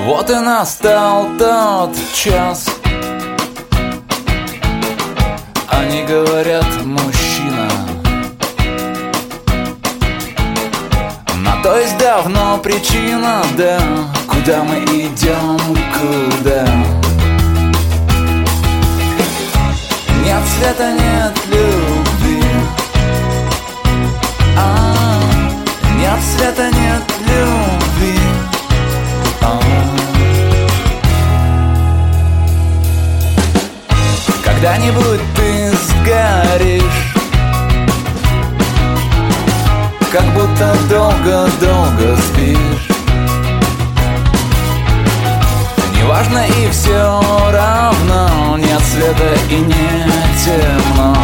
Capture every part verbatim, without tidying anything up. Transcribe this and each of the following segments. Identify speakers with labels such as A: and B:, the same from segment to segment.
A: Вот и настал тот час. Они говорят, мужчина. На то есть давно причина, да. Куда мы идем, куда? Нет света, нет любви. А, нет света, нет любви. А. Когда-нибудь ты сгоришь, как будто долго-долго спишь. Неважно и все равно, нет света и не темно.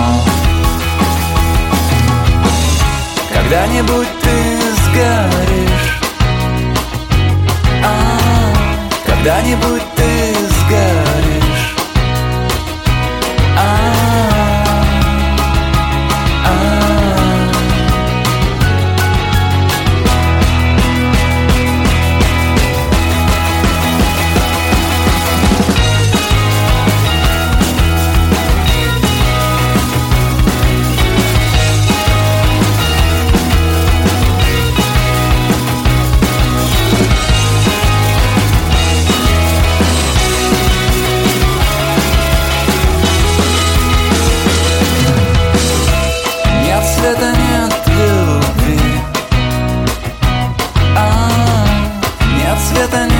A: Когда-нибудь ты сгоришь, а, когда-нибудь ты сгоришь, а, а. Света нет любви, а, нет света.